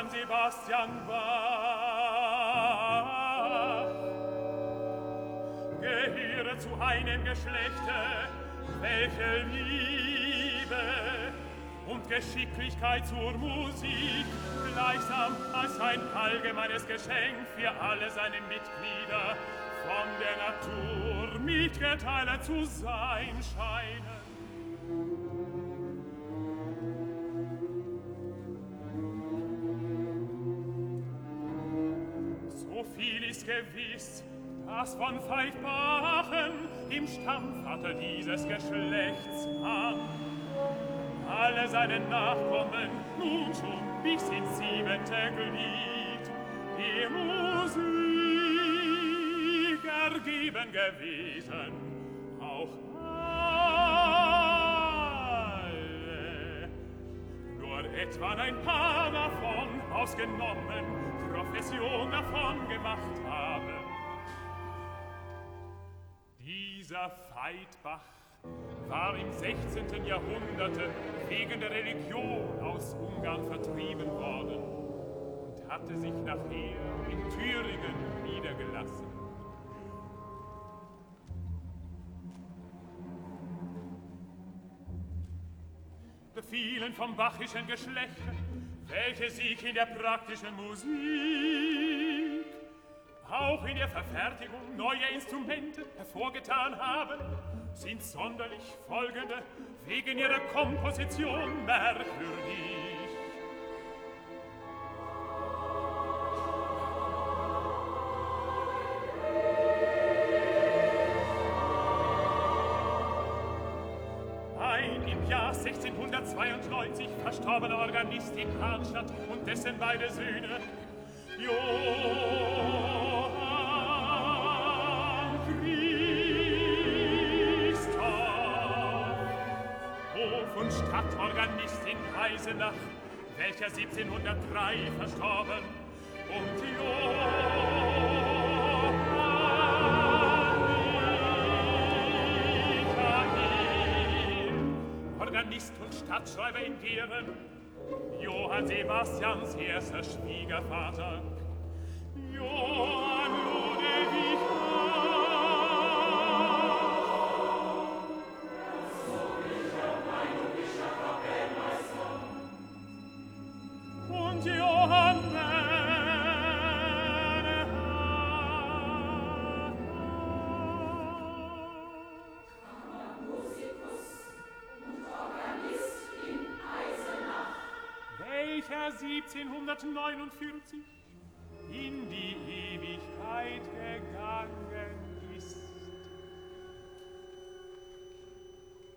Johann Sebastian Bach gehöre zu einem Geschlechte, welche Liebe und Geschicklichkeit zur Musik gleichsam als ein allgemeines Geschenk für alle seine Mitglieder von der Natur mitgeteilt zu sein scheinen. So viel ist gewiss, dass von Veitbachen im Stammvater dieses Geschlechts an alle seine Nachkommen nun schon bis ins 7. Glied die Musik ergeben gewesen, auch alle. Nur etwa ein paar davon ausgenommen Profession davon gemacht haben. Dieser Veitbach war im 16. Jahrhundert wegen der Religion aus Ungarn vertrieben worden und hatte sich nachher in Thüringen niedergelassen. Befielen vom bachischen Geschlecht, welche sich in der praktischen Musik, auch in der Verfertigung neuer Instrumente hervorgetan haben, sind sonderlich folgende wegen ihrer Komposition merkwürdig. Ein im Jahr 1692 verstorbener Organist in Arnstadt und dessen beide Söhne, Johann Christoph, Hof- und Stadtorganist in Eisenach, welcher 1703 verstorben, und Johann Michael, Organist und Stadtschreiber in Gehren, Johann Sebastians erster Schwiegervater, Johann Ludwig und Johann welcher 1749 in die Ewigkeit